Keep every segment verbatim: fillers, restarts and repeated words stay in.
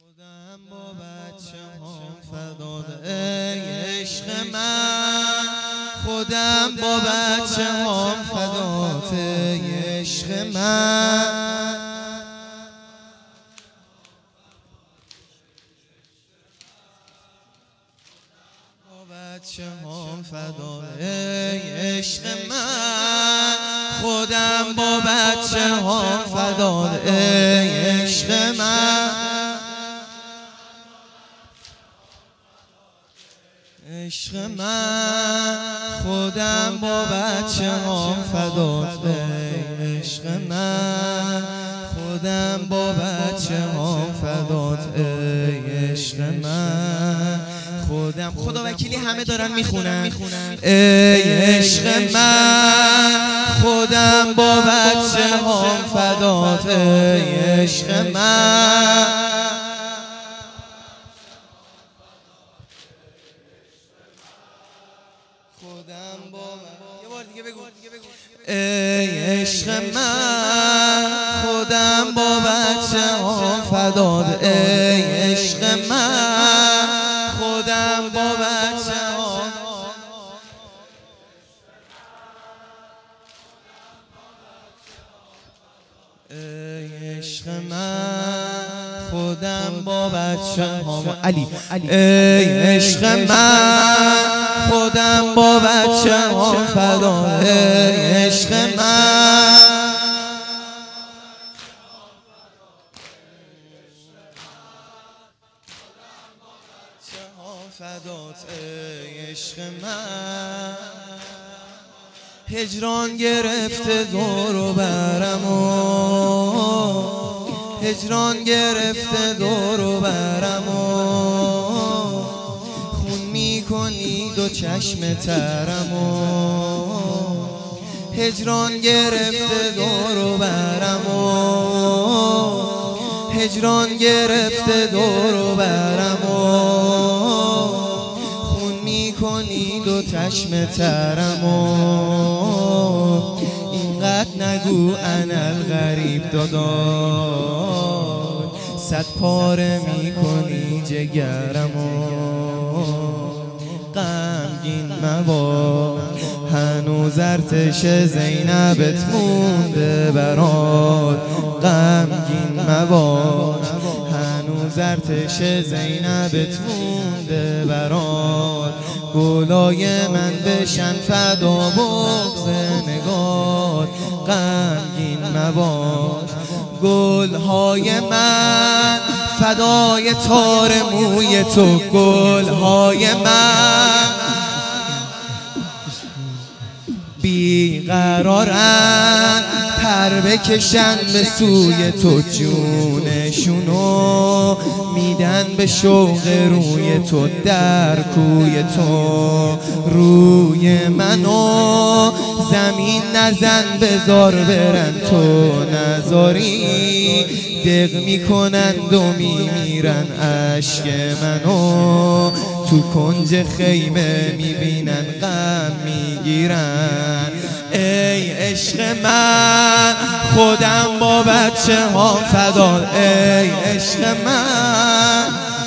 خودم با بچه هم فداد ای عشق من، خودم با بچه هم فداد ای عشق من، با بچه هم فداد ای عشق من، خودم با بچه هم فداد ای عشق من، عشق من، خودم با بچه هم فدات ای عشق من، خودم با بچه هم فدات ای عشق من، خودم. خدا وکیلی همه دارن میخونن ای عشق من، خودم با بچه هم فدات ای عشق من، خودم با یه بار دیگه بگو ای عشق من، خودم با بچه هم فداد ای عشق من، خودم با بچه هم ای عشق من، خودم با بچه هم علی ای عشق من، خودم با بچه هم فداد ای عشق من، فدات ای عشق من، هجران گرفته دور و برمو، هجران گرفته دور و برمو، خون میکنی دو چشم ترمو، هجران گرفته دور و برمو، هجران گرفته دور و برمو، خون میکنی دو چشم ترمو، اینقدر نگو انا الغریب داداش، صد پاره میکنی جگرمو، غمگین مباش هنوز ارتش زینبت مونده برات، غمگین مباش هنوز ارتش زینبت مونده برات، گلای من بشن فدا بغض نگات، غمگین مباش گلهای من فدای تار موی تو، گلهای من بیقرارن پر بکشن به سوی تو، جونشونو میدن به شوق روی تو، در کوی تو روی منو زمین نزن بذار برن، تو نذاری دق میکنند و میمیرن، عشق منو تو کنج خیمه میبینن غم میگیرن، ای عشق من، خودم با بچه ها فداد ای عشق من،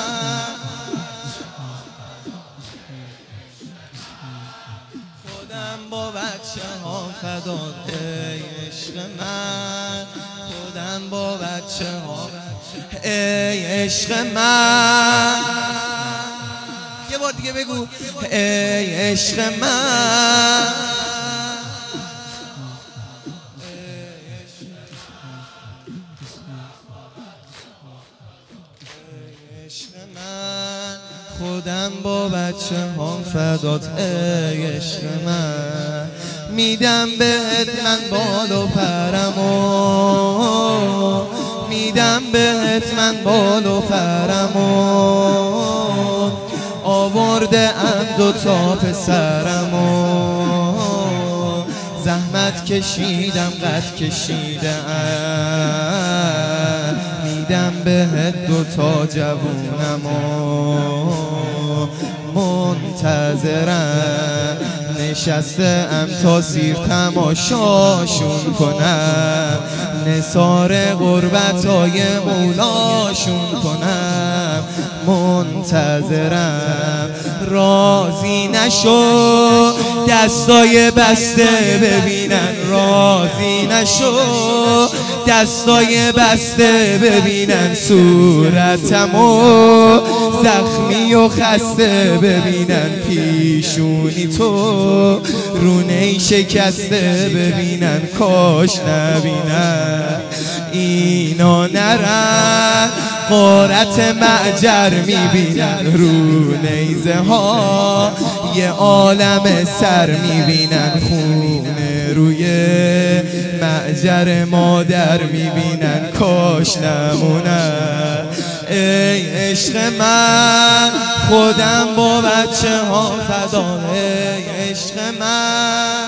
خودم با بچه ها فداد ای عشق من، خودم با بچه ها ای عشق من، یه بار دیگه بگو ای عشق من، خودم با بچه هم فدات ای عشق من، میدم بهت من بال و پرمو، میدم بهت من بال و پرمو، آورده ام دوتا پسرمو، زحمت کشیدم قد کشیدم، میدم بهت دوتا جوونمو، منتظرم نشسته ام تا سیر تماشاشون کنم، نثار غربتای مولاشون کنم، منتظرم. راضی نشو دستای بسته ببینن، راضی نشو دستای بسته ببینن، صورتمو زخمی و خسته ببینن، پیشونی تو رونه شکسته ببینن، کاش نبینن اینا نرن غارت معجر میبینن، رو نیزه ها یه عالم سر میبینن، خونه روی معجر مادر میبینن، کاش نمونن. ای عشق من خودم با بچه ها فدا، ای عشق من